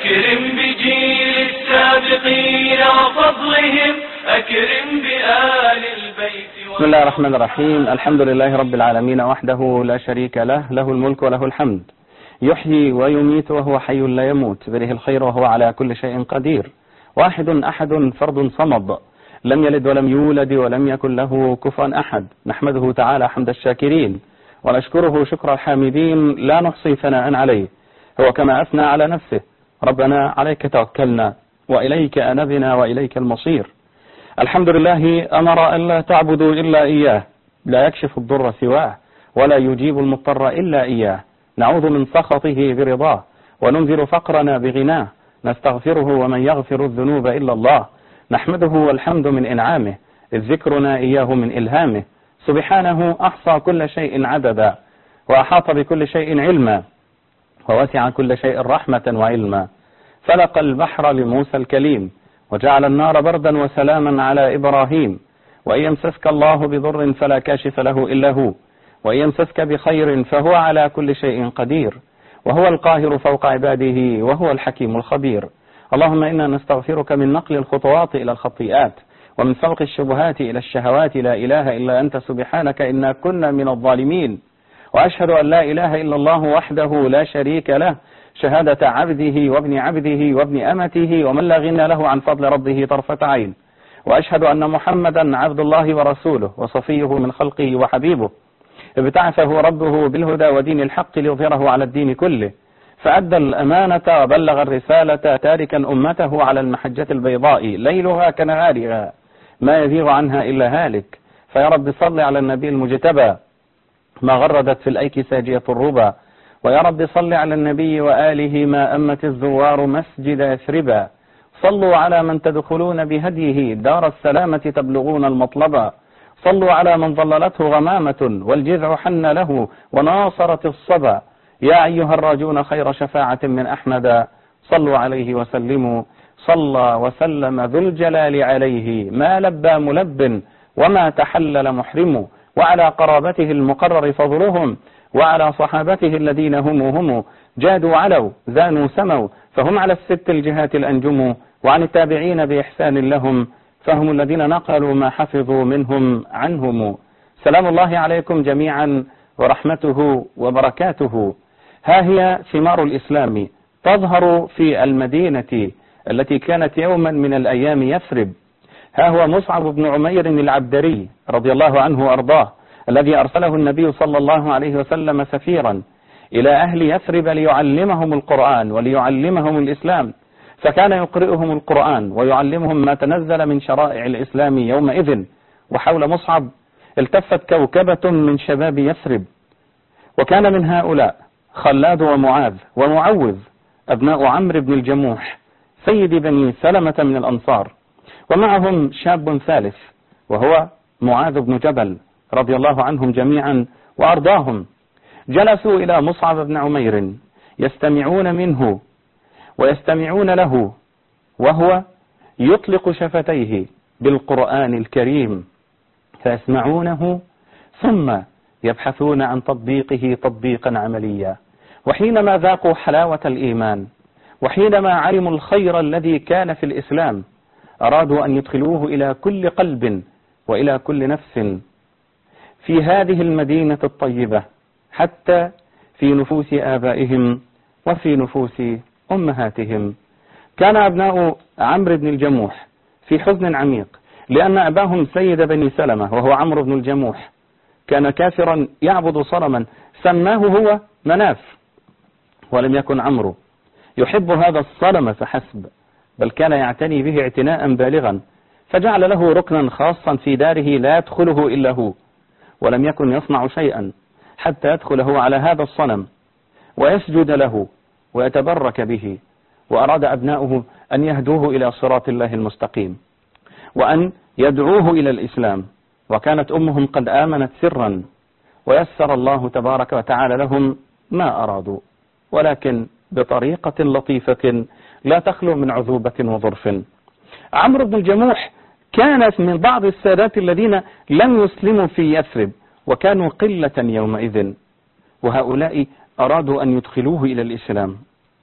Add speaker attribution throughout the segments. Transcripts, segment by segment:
Speaker 1: أكرم بجيل السابقين وفضلهم، أكرم بآل البيت.
Speaker 2: بسم الله الرحمن الرحيم. الحمد لله رب العالمين وحده لا شريك له، له الملك وله الحمد، يحيي ويميت وهو حي لا يموت، بيده الخير وهو على كل شيء قدير، واحد أحد فرد صمد، لم يلد ولم يولد ولم يكن له كفوا أحد. نحمده تعالى حمد الشاكرين ونشكره شكر الحامدين، لا نحصي ثناء عليه، هو كما أثنى على نفسه: ربنا عليك توكلنا وإليك أنبنا وإليك المصير. الحمد لله أمر أن لا تعبدوا إلا إياه، لا يكشف الضر سواه ولا يجيب المضطر إلا إياه، نعوذ من سخطه برضاه وننذر فقرنا بغناه، نستغفره ومن يغفر الذنوب إلا الله، نحمده والحمد من إنعامه، إذ ذكرنا إياه من إلهامه. سبحانه أحصى كل شيء عددا وأحاط بكل شيء علما ووسع كل شيء رحمة وعلما. فلق البحر لموسى الكليم وجعل النار بردا وسلاما على إبراهيم. وإن يمسسك الله بضر فلا كاشف له إلا هو، وإن يمسسك بخير فهو على كل شيء قدير، وهو القاهر فوق عباده وهو الحكيم الخبير. اللهم إنا نستغفرك من نقل الخطوات إلى الخطيئات ومن سوق الشبهات إلى الشهوات، لا إله إلا أنت سبحانك إنا كنا من الظالمين. وأشهد أن لا إله إلا الله وحده لا شريك له، شهادة عبده وابن عبده وابن أمته ومن لا غنى له عن فضل ربه طرفة عين. وأشهد أن محمدا عبد الله ورسوله وصفيه من خلقه وحبيبه، ابتعثه ربه بالهدى ودين الحق ليظهره على الدين كله، فأدى الأمانة وبلغ الرسالة، تاركا أمته على المحجة البيضاء ليلها كنهارها، ما يزيغ عنها إلا هالك. فيا رب صل على النبي المجتبى، ما غردت في الأيك ساجية الربا. ويا رب صل على النبي وآله، ما أمت الزوار مسجد يثربا. صلوا على من تدخلون بهديه دار السلامة تبلغون المطلبا. صلوا على من ظللته غمامة والجذع حن له وناصرت الصبا. يا أيها الراجون خير شفاعة من أحمد، صلوا عليه وسلموا. صلى وسلم ذو الجلال عليه، ما لبى ملب وما تحلل محرم. وعلى قرابته المقرر فضلهم، وعلى صحابته الذين هم جادوا علوا زانوا سموا، فهم على الست الجهات الأنجم. وعن التابعين بإحسان لهم، فهم الذين نقلوا ما حفظوا منهم عنهم. سلام الله عليكم جميعا ورحمته وبركاته. ها هي ثمار الإسلام تظهر في المدينة التي كانت يوما من الأيام يثرب. ها هو مصعب بن عمير العبدري رضي الله عنه وأرضاه، الذي أرسله النبي صلى الله عليه وسلم سفيرا إلى أهل يثرب ليعلمهم القرآن وليعلمهم الإسلام، فكان يقرئهم القرآن ويعلمهم ما تنزل من شرائع الإسلام يومئذ. وحول مصعب التفت كوكبة من شباب يثرب، وكان من هؤلاء خلاد ومعاذ ومعوذ أبناء عمرو بن الجموح سيد بني سلمة من الأنصار، ومعهم شاب ثالث وهو معاذ بن جبل رضي الله عنهم جميعا وأرضاهم. جلسوا إلى مصعب بن عمير يستمعون منه ويستمعون له، وهو يطلق شفتيه بالقرآن الكريم، فيسمعونه ثم يبحثون عن تطبيقه تطبيقا عمليا. وحينما ذاقوا حلاوة الإيمان، وحينما علموا الخير الذي كان في الإسلام، أرادوا أن يدخلوه إلى كل قلب وإلى كل نفس في هذه المدينة الطيبة، حتى في نفوس آبائهم وفي نفوس أمهاتهم. كان أبناء عمرو بن الجموح في حزن عميق، لأن أباهم سيد بني سلمة وهو عمرو بن الجموح كان كافرا يعبد صنما سماه هو مناف، ولم يكن عمرو يحب هذا الصنم فحسب، بل كان يعتني به اعتناء بالغا، فجعل له ركنا خاصا في داره لا يدخله إلا هو، ولم يكن يصنع شيئا حتى يدخل هو على هذا الصنم ويسجد له ويتبرك به. وأراد أبناؤه أن يهدوه إلى صراط الله المستقيم وأن يدعوه إلى الإسلام، وكانت أمهم قد آمنت سرا، ويسر الله تبارك وتعالى لهم ما أرادوا، ولكن بطريقة لطيفة لا تخلو من عذوبة وظرف. عمرو بن الجموح كان من بعض السادات الذين لم يسلموا في يثرب، وكانوا قلة يومئذ، وهؤلاء أرادوا أن يدخلوه إلى الإسلام.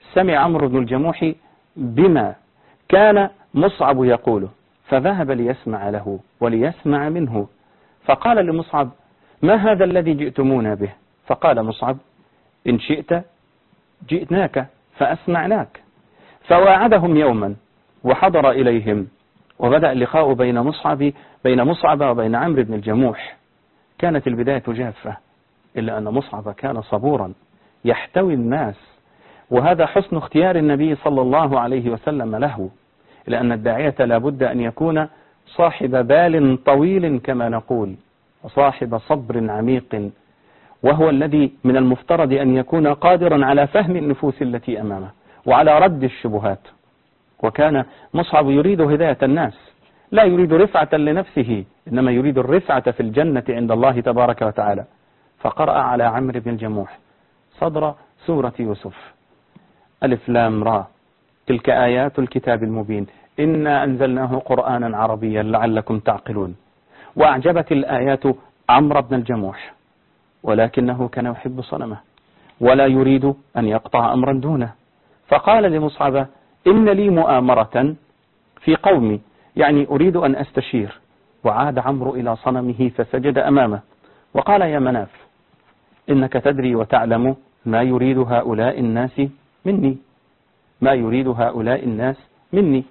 Speaker 2: سمع عمرو بن الجموح بما كان مصعب يقوله، فذهب ليسمع له وليسمع منه، فقال لمصعب: ما هذا الذي جئتمونا به؟ فقال مصعب: إن شئت جئناك فأسمعناك. فواعدهم يوما وحضر إليهم، وبدأ اللقاء بين مصعب وبين عمرو بن الجموح. كانت البداية جافة، إلا أن مصعب كان صبورا يحتوي الناس، وهذا حسن اختيار النبي صلى الله عليه وسلم له، لأن الداعية لا بد أن يكون صاحب بال طويل كما نقول، وصاحب صبر عميق، وهو الذي من المفترض أن يكون قادرا على فهم النفوس التي أمامه وعلى رد الشبهات. وكان مصعب يريد هداية الناس، لا يريد رفعة لنفسه، إنما يريد الرفعة في الجنة عند الله تبارك وتعالى. فقرأ على عمرو بن الجموح صدر سورة يوسف: ألف لام را تلك آيات الكتاب المبين إنا أنزلناه قرآنا عربيا لعلكم تعقلون. وأعجبت الآيات عمرو بن الجموح، ولكنه كان يحب صنمه ولا يريد أن يقطع أمرا دونه، فقال لمصعب: إن لي مؤامرة في قومي، يعني أريد أن أستشير. وعاد عمرو إلى صنمه فسجد أمامه وقال: يا مناف، إنك تدري وتعلم ما يريد هؤلاء الناس مني، ما يريد هؤلاء الناس مني،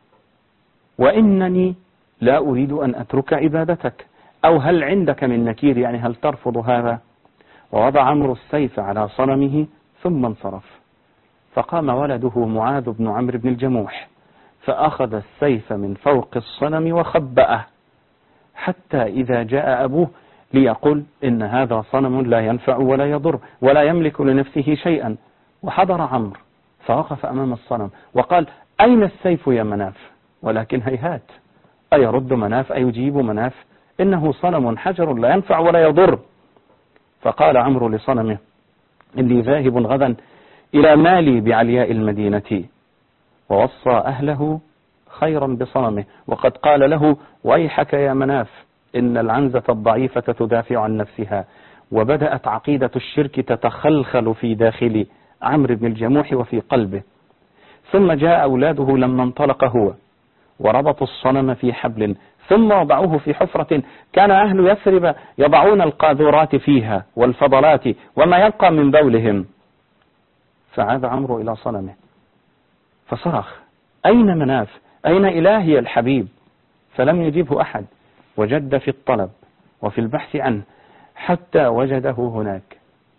Speaker 2: وإنني لا أريد أن أترك عبادتك، أو هل عندك من نكير، يعني هل ترفض هذا؟ ووضع عمرو السيف على صنمه ثم انصرف. فقام ولده معاذ بن عمرو بن الجموح فأخذ السيف من فوق الصنم وخبأه، حتى إذا جاء أبوه ليقول إن هذا صنم لا ينفع ولا يضر ولا يملك لنفسه شيئا، وحضر عمرو فوقف أمام الصنم وقال: أين السيف يا مناف؟ ولكن هيهات، أيرد مناف؟ أيجيب مناف؟ إنه صنم حجر لا ينفع ولا يضر. فقال عمرو لصنمه: إني ذاهب غدا إلى مالي بعلياء المدينة. ووصى أهله خيرا بصنمه، وقد قال له: ويحك يا مناف، إن العنزة الضعيفة تدافع عن نفسها. وبدأت عقيدة الشرك تتخلخل في داخل عمرو بن الجموح وفي قلبه. ثم جاء أولاده لما انطلق هو، وربطوا الصنم في حبل، ثم وضعوه في حفرة كان أهل يثرب يضعون القاذورات فيها والفضلات وما يبقى من بولهم. فعاد عمرو إلى صنمه فصرخ: أين مناف؟ أين إلهي الحبيب؟ فلم يجبه أحد، وجد في الطلب وفي البحث عنه حتى وجده هناك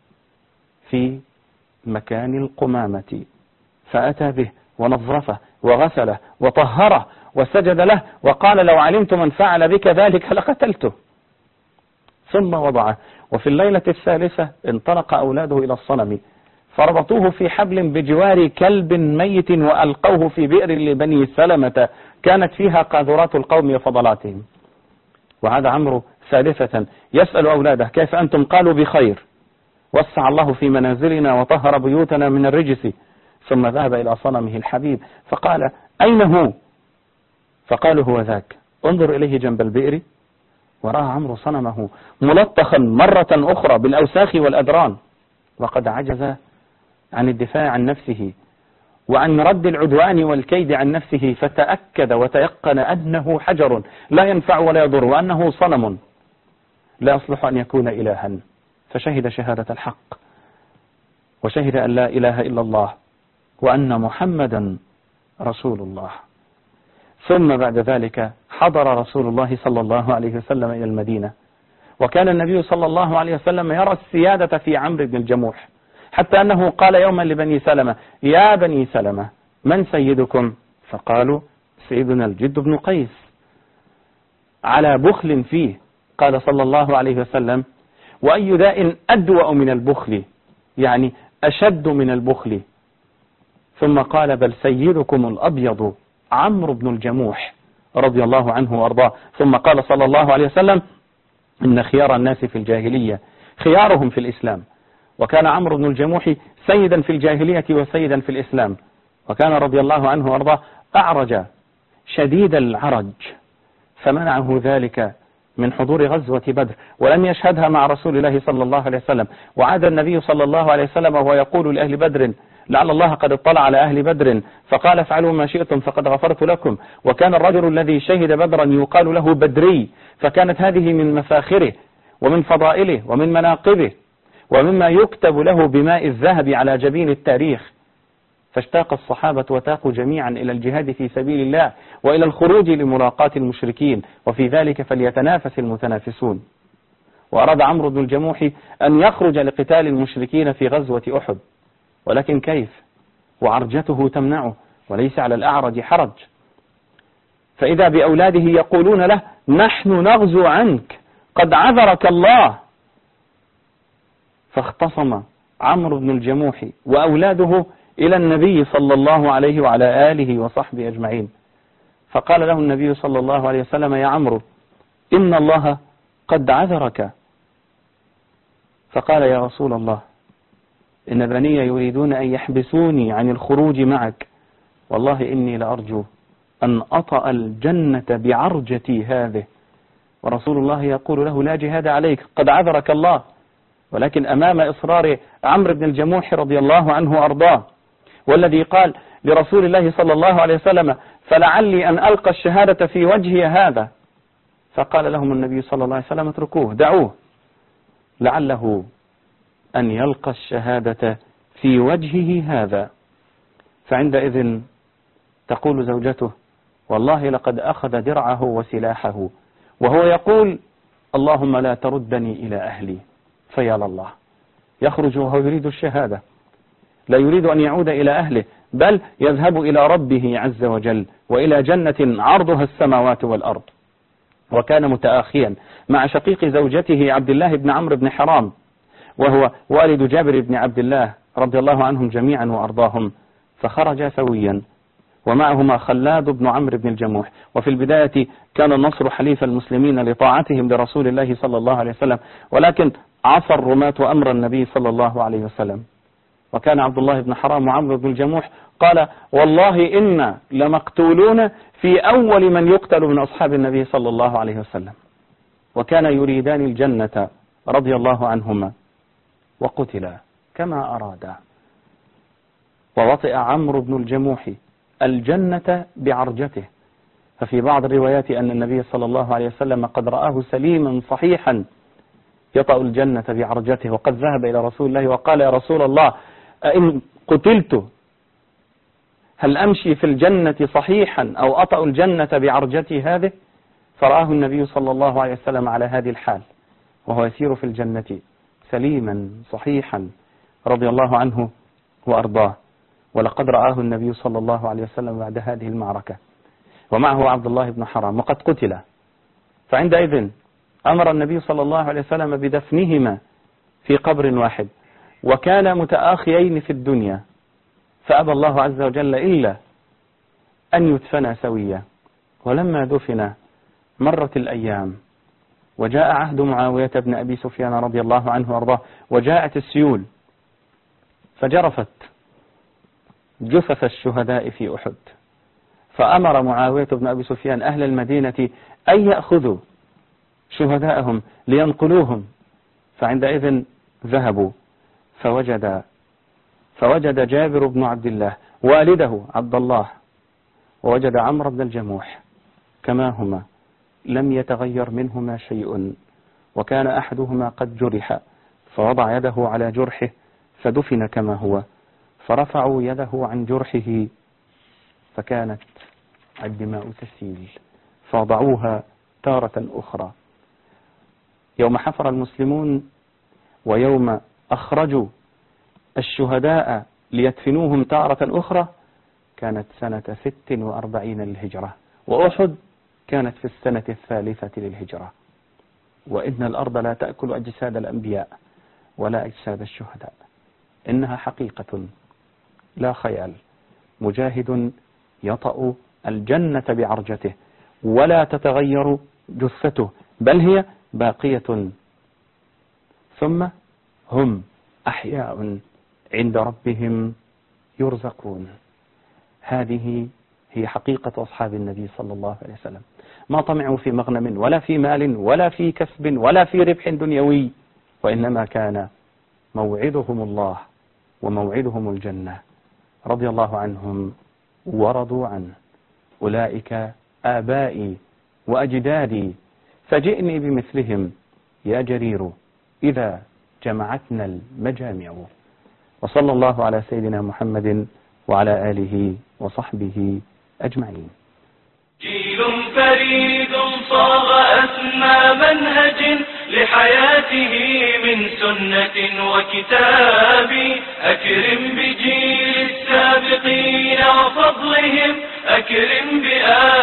Speaker 2: في مكان القمامة، فأتى به ونظفه وغسله وطهره وسجد له وقال: لو علمت من فعل بك ذلك لقتلته. ثم وضعه. وفي الليلة الثالثة انطلق أولاده إلى الصنم فربطوه في حبل بجوار كلب ميت وألقوه في بئر لبني سلمة كانت فيها قاذورات القوم وفضلاتهم. وعاد عمرو ثالثة يسأل أولاده: كيف أنتم؟ قالوا: بخير، وسع الله في منازلنا وطهر بيوتنا من الرجس. ثم ذهب إلى صنمه الحبيب فقال: أين هو؟ فقالوا: هو ذاك، انظر إليه جنب البئر. ورأى عمرو صنمه ملطخا مرة أخرى بالأوساخ والأدران، وقد عجز عن الدفاع عن نفسه وعن رد العدوان والكيد عن نفسه، فتأكد وتيقن أنه حجر لا ينفع ولا يضر، وأنه صنم لا يصلح أن يكون إلها. فشهد شهادة الحق، وشهد أن لا إله إلا الله وأن محمدا رسول الله. ثم بعد ذلك حضر رسول الله صلى الله عليه وسلم إلى المدينة، وكان النبي صلى الله عليه وسلم يرى السيادة في عمرو بن الجموح، حتى أنه قال يوما لبني سلمة: يا بني سلمة، من سيدكم؟ فقالوا: سيدنا الجد بن قيس. على بخل فيه. قال صلى الله عليه وسلم: وأي داء أدوأ من البخل، يعني أشد من البخل. ثم قال: بل سيدكم الأبيض عمرو بن الجموح رضي الله عنه وأرضاه. ثم قال صلى الله عليه وسلم: إن خيار الناس في الجاهلية خيارهم في الإسلام. وكان عمرو بن الجموح سيدا في الجاهلية وسيدا في الإسلام، وكان رضي الله عنه وأرضاه أعرج شديد العرج، فمنعه ذلك من حضور غزوة بدر، ولم يشهدها مع رسول الله صلى الله عليه وسلم. وعاد النبي صلى الله عليه وسلم وهو يقول لأهل بدر: لعل الله قد اطلع على أهل بدر فقال افعلوا ما شئتم فقد غفرت لكم. وكان الرجل الذي شهد بدرا يقال له بدري، فكانت هذه من مفاخره ومن فضائله ومن مناقبه ومما يكتب له بماء الذهب على جبين التاريخ. فاشتاق الصحابة وتاقوا جميعا إلى الجهاد في سبيل الله وإلى الخروج لملاقاة المشركين، وفي ذلك فليتنافس المتنافسون. وأراد عمرو بن الجموح أن يخرج لقتال المشركين في غزوة أحد، ولكن كيف وعرجته تمنعه وليس على الأعرج حرج. فإذا بأولاده يقولون له نحن نغزو عنك قد عذرك الله. فاختصم عمرو بن الجموح وأولاده إلى النبي صلى الله عليه وعلى آله وصحبه أجمعين، فقال له النبي صلى الله عليه وسلم يا عمرو إن الله قد عذرك. فقال يا رسول الله إن بني يريدون أن يحبسوني عن الخروج معك، والله إني لأرجو أن أطأ الجنة بعرجتي هذه. ورسول الله يقول له لا جهاد عليك قد عذرك الله. ولكن أمام إصرار عمرو بن الجموح رضي الله عنه وأرضاه، والذي قال لرسول الله صلى الله عليه وسلم فلعلي أن ألقى الشهادة في وجهي هذا، فقال لهم النبي صلى الله عليه وسلم اتركوه دعوه لعله أن يلقى الشهادة في وجهه هذا. فعندئذ تقول زوجته والله لقد أخذ درعه وسلاحه وهو يقول اللهم لا تردني إلى أهلي. فيا الله، يخرج وهو يريد الشهادة، لا يريد أن يعود إلى أهله، بل يذهب إلى ربه عز وجل وإلى جنة عرضها السماوات والأرض. وكان متآخيا مع شقيق زوجته عبد الله بن عمرو بن حرام، وهو والد جابر بن عبد الله رضي الله عنهم جميعا وأرضاهم، فخرجا سويا ومعهما خلاد بن عمرو بن الجموح. وفي البداية كان النصر حليف المسلمين لطاعتهم لرسول الله صلى الله عليه وسلم، ولكن عصى الرماة أمر النبي صلى الله عليه وسلم. وكان عبد الله بن حرام وعمرو بن الجموح قال والله إنا لمقتولون في أول من يقتل من أصحاب النبي صلى الله عليه وسلم. وكان يريدان الجنة رضي الله عنهما وقتلا كما أرادا. ووطئ عمرو بن الجموح الجنة بعرجته. ففي بعض الروايات أن النبي صلى الله عليه وسلم قد رآه سليما صحيحا يطأ الجنة بعرجته، وقد ذهب إلى رسول الله وقال يا رسول الله إن قتلت هل أمشي في الجنة صحيحا أو أطأ الجنة بعرجتي هذه؟ فرآه النبي صلى الله عليه وسلم على هذه الحال وهو يسير في الجنة سليما صحيحا رضي الله عنه وأرضاه. ولقد رآه النبي صلى الله عليه وسلم بعد هذه المعركة ومعه عبد الله بن حرام وقد قتل. فعندئذ أمر النبي صلى الله عليه وسلم بدفنهما في قبر واحد، وكان متآخيين في الدنيا، فأبى الله عز وجل إلا أن يدفنا سويا. ولما دفنا مرت الأيام وجاء عهد معاوية بن أبي سفيان رضي الله عنه وارضاه، وجاءت السيول فجرفت جثث الشهداء في أحد، فأمر معاوية بن أبي سفيان أهل المدينة أن يأخذوا شهداءهم لينقلوهم. فعندئذ ذهبوا فوجد جابر بن عبد الله والده عبد الله، ووجد عمرو بن الجموح كما هما لم يتغير منهما شيء، وكان أحدهما قد جرح فوضع يده على جرحه فدفن كما هو، فرفعوا يده عن جرحه فكانت الدماء تسيل فوضعوها تارة أخرى. يوم حفر المسلمون ويوم أخرجوا الشهداء ليدفنوهم تارة أخرى كانت سنة 46 للهجرة، وأحد كانت في السنة 3 للهجرة. وإن الأرض لا تأكل أجساد الأنبياء ولا أجساد الشهداء، إنها حقيقة لا خيال. مجاهد يطأ الجنة بعرجته ولا تتغير جثته، بل هي باقية، ثم هم أحياء عند ربهم يرزقون. هذه هي حقيقة أصحاب النبي صلى الله عليه وسلم. ما طمعوا في مغنم ولا في مال ولا في كسب ولا في ربح دنيوي، وإنما كان موعدهم الله وموعدهم الجنة رضي الله عنهم ورضوا عنه. أولئك آبائي وأجدادي فجئني بمثلهم يا جرير إذا جمعتنا المجامع. وصلى الله على سيدنا محمد وعلى آله وصحبه أجمعين.
Speaker 1: جيل فريد صاغ أسمى منهج لحياته من سنة وكتاب. أكرم بجيل السابقين وفضلهم، أكرم بآل